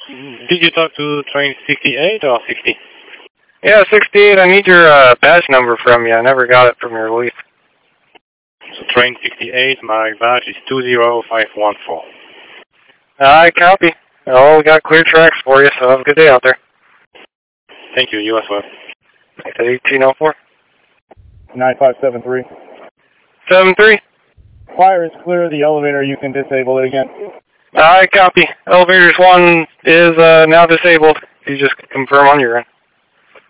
Did you talk to train 68 or 60? Yeah, 68, I need your badge number from you. I never got it from your relief. So train 68, my badge is 20514. I copy. Oh, we got clear tracks for you, so have a good day out there. Thank you, you as well. It's 1804. 9573. 73. Fire is clear. The elevator, you can disable it again. I copy. Elevators 1 is now disabled. You just confirm on your end.